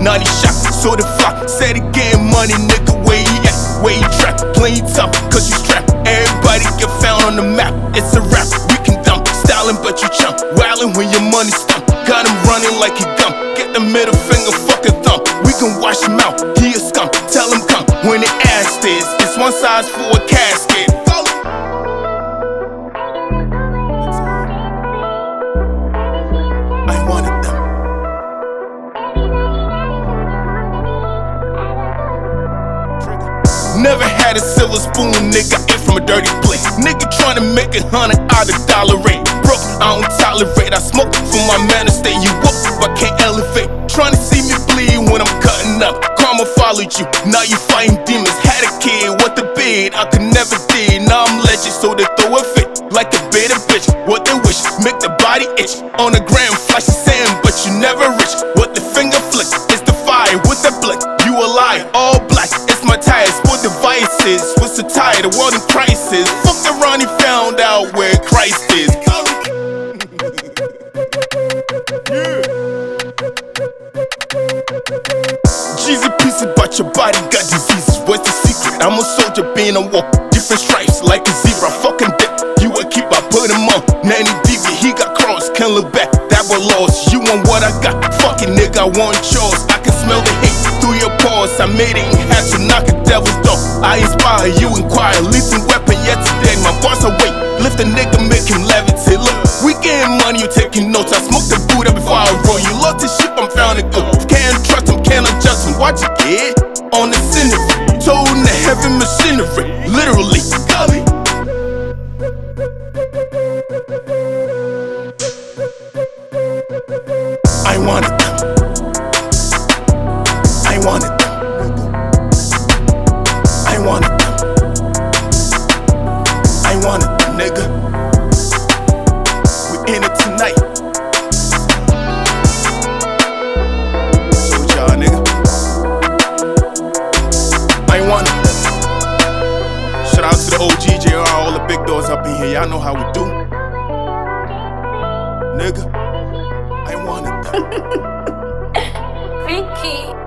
90 shot, so the flock. Said he getting money, nigga, where he at? Where he trap? Playing tough, cause you strapped. Everybody get found on the map, it's a rap. We can dump, styling but you chump. Wildin' when your money stump. Got him running like he dumb. Get the middle finger, fuck a thumb. We can wash him out, he a scum. Tell him come, when the ass is. It's one size for a casket. I wanted them. Never had a silver spoon, nigga, ate from a dirty plate. Nigga tryna make $100 out of dollar rate. Broke, I don't tolerate. I smoke for my man to stay you up, but can't elevate. Tryna see me bleed when I'm cutting up. Karma followed you, now you fighting demons. Had a kid, what the bid, I could never did. Now I'm legend, so they throw a fit like a bitter bitch. What they wish, make the body itch. On the gram, flash the sand, but you never rich. What the finger flick, it's the fire with the blick. You a liar, all black, it's my tires. What devices, what's the tire, the world in crisis. Fuck around, he found out where Christ is. Jeezy piece about your body got diseases. What's the secret? I'm a soldier being a war. Different stripes like a zebra. Fucking dick, you a keep, I put him on. Nanny DV, he got cross, can't look back. That was lost. You want what I got? Fuck it, nigga, I want yours. I can smell the hate through your pores. I made it and had to knock a devil's door. I inspire, you inquire. Lethal weapon yet today. My boss awake. Lift a nigga, make him levitate. Look, we getting money, you taking notes. I smoke the Buddha before I roll. You lost the ship, I'm found it good. Can't trust him, can't adjust him. Watch it, kid. On the scenery, told in the heavy machinery. Literally, got me. I wanted them. I wanted them. I wanted them. I wanted them, nigga. We in it tonight. So y'all, nigga. I wanted them. Shout out to the OG, JR, all the big dogs up in here. Y'all know how we do. Nigga. I wanted them. Ricky.